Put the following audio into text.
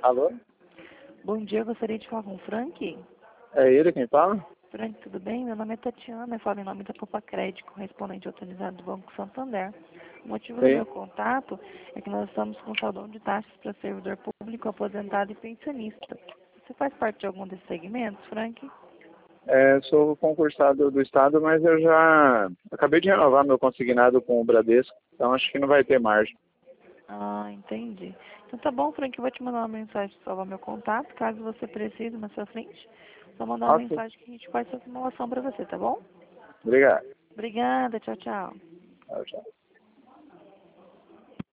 Alô? Bom dia, eu gostaria de falar com o Frank. É ele quem fala? Frank, tudo bem? Meu nome é Tatiana, eu falo em nome da Copa Crédito, correspondente autorizado do Banco Santander. O motivo do Sim. meu contato é que nós estamos com saldão de taxas para servidor público, aposentado e pensionista. Você faz parte de algum desses segmentos, Frank? Sou concursado do Estado, mas eu já acabei de renovar meu consignado com o Bradesco, então acho que não vai ter margem. Ah, entendi. Então tá bom, Frank, eu vou te mandar uma mensagem para salvar meu contato, caso você precise na sua frente. Só mandar uma Ok. mensagem que a gente faz essa simulação para você, tá bom? Obrigado. Obrigada, tchau, tchau. Tchau, tchau.